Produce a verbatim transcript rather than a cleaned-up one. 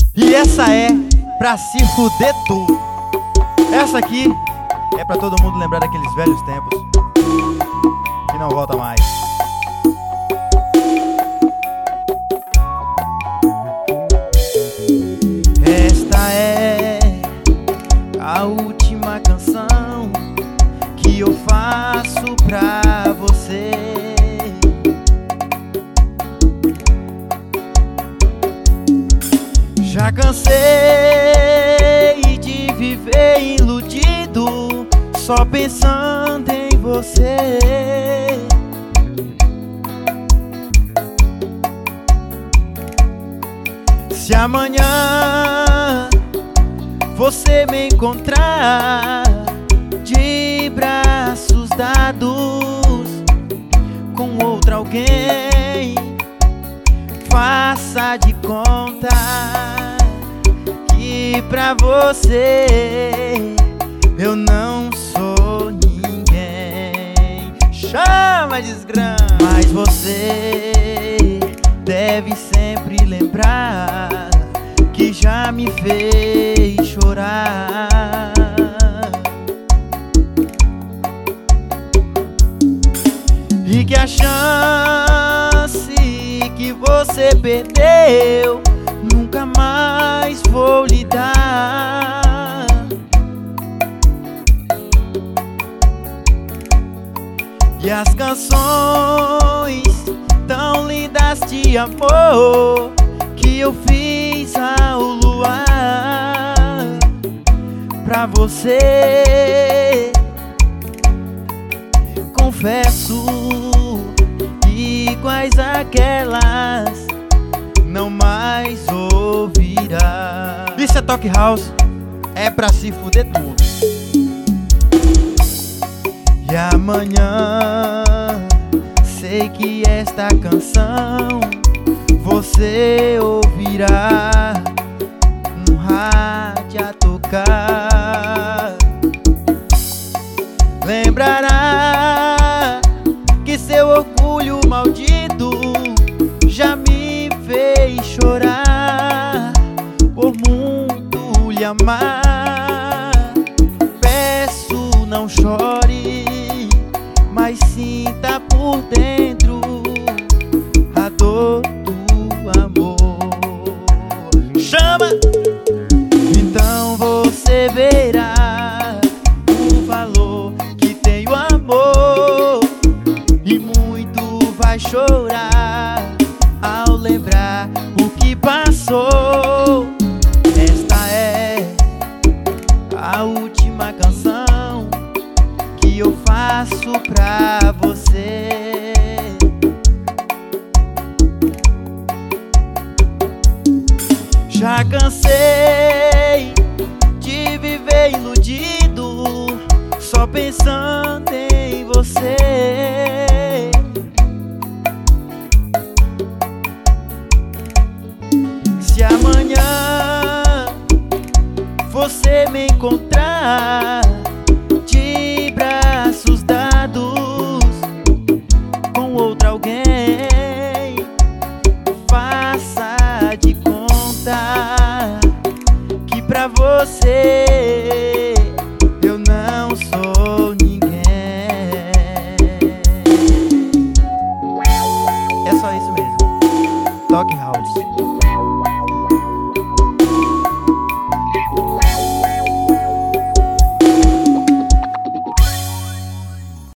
E essa é pra se fuder tudo. Essa aqui é pra todo mundo lembrar daqueles velhos tempos que não volta mais. Esta é a última canção que eu faço pra você. Já cansei de viver iludido, só pensando em você. Se amanhã você me encontrar de braços dados com outro alguém, faça de conta que pra você eu não sou ninguém. Chama, desgrama! Mas você deve sempre lembrar que já me fez chorar. E que a chance que você perdeu nunca mais vou lhe dar. E as canções tão lindas de amor que eu fiz ao luar pra você, confesso, iguais aquelas não mais ouvirá. Isso é Talk House, é pra se fuder tudo. E amanhã sei que esta canção você ouvirá no rádio a tocar. Lembrará que seu orgulho maldito já me fez chorar por muito lhe amar. Peço, não chore, mas sinta por dentro a dor do amor. Chama! Então você verá o valor que tem o amor, e muito vai chorar ao lembrar o que passou. Esta é a última canção que eu faço pra você. Já cansei de viver iludido, só pensando em você. Se amanhã você me encontrar de braços dados com outro alguém, faça de conta que pra você